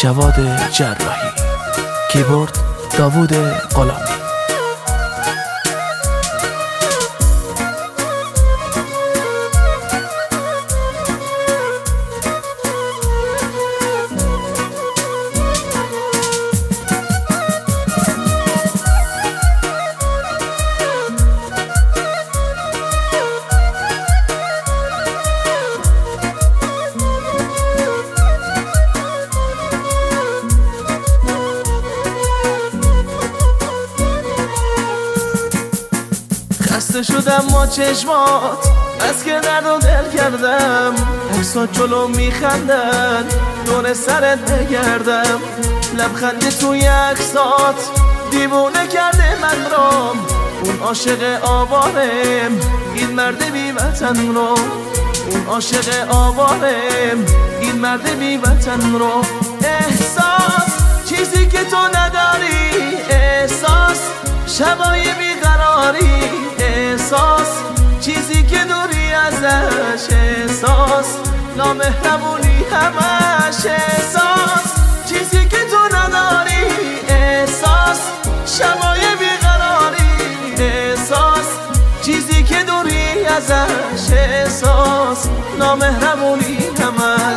جواد جراحی، کیبورد داوود غلامی. خسته شدم ما چشمات از که درد و دل کردم، عکسات جلو میخندن دور سرت بگردم، لبخنده توی عکسات دیوونه کرده من رو، اون عاشق آوارم این مرد بی وطن رو، اون عاشق آوارم این مرد بی وطن رو. احساس چیزی که تو نداری، احساس شبای بیقراری، احساس چیزی که دوری ازش، احساس نامهربونی همش، احساس چیزی که تو نداری، احساس شبای بیقراری، احساس چیزی که دوری ازش، احساس نامهربونی همش.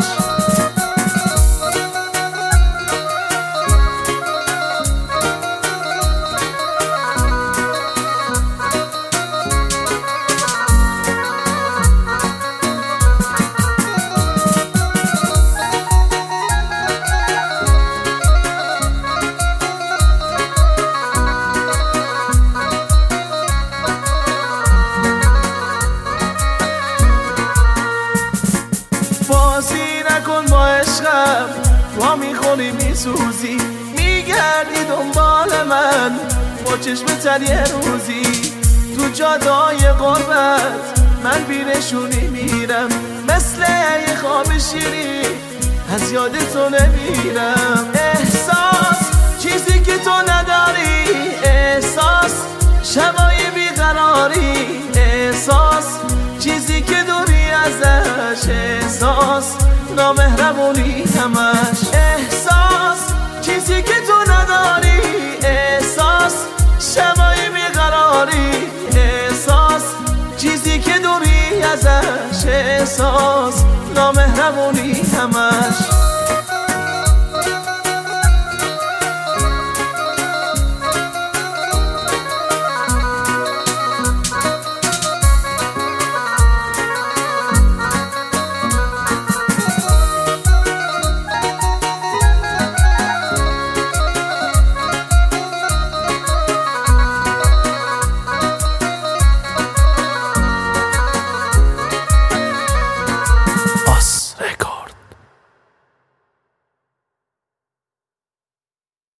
بازی نکن با عشقم، وا میخونی میسوزی، میگردی دنبال من با چشم تر یه روزی، تو جادای غربت من بینشونی میرم، مثل یه خواب شیری از یاد تو نمیرم. احساس چیزی که تو نداری، احساس شبای بیقراری، احساس چیزی که دوری ازش، احساس نامهربونی همش، احساس چیزی که تو نداری، احساس شبای بیقراری، احساس چیزی که دوری ازش، احساس نامهربونی همش.